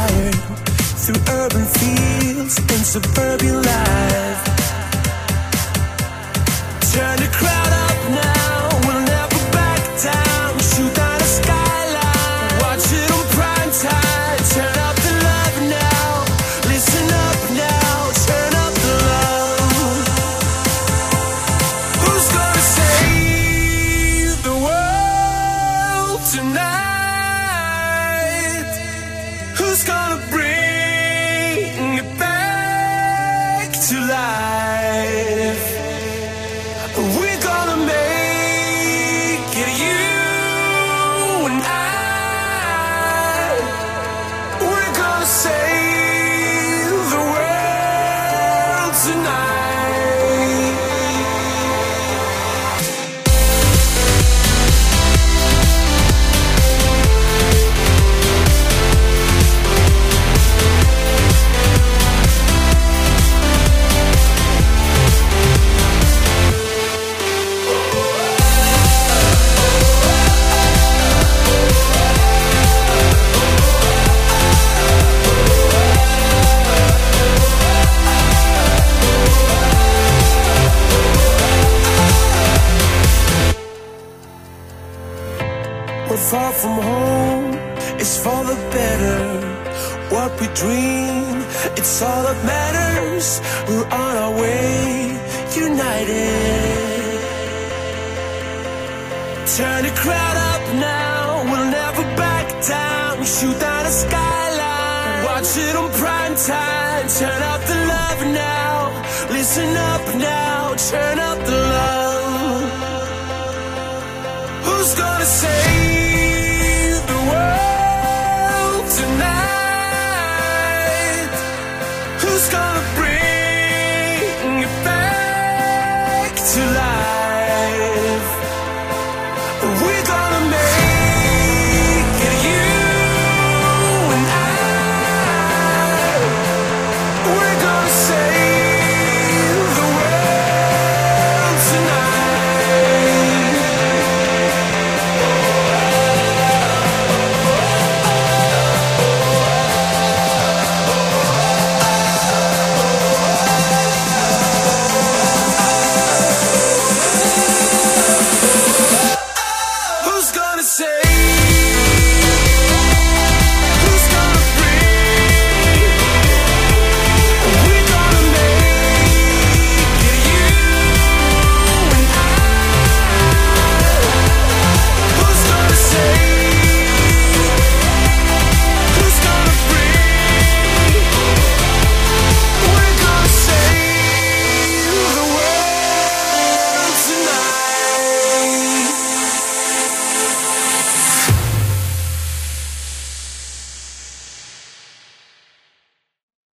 fire through urban fields and suburban life. Turn the crowd up now, we'll never back down. Shoot down the skyline, watch it on prime time. Turn up the love now, listen up now. Turn up the love. Who's gonna save the world tonight? Who's gonna bring it back to life? We're gonna make it, you and I. We're gonna save the world tonight. We're far from home, it's for the better. What we dream, it's all that matters. We're on our way, united. Turn the crowd up now, we'll never back down. Shoot down the skyline, watch it on prime time. Turn up the love now, listen up now. Turn up the love. Who's gonna save the world tonight? Who's gonna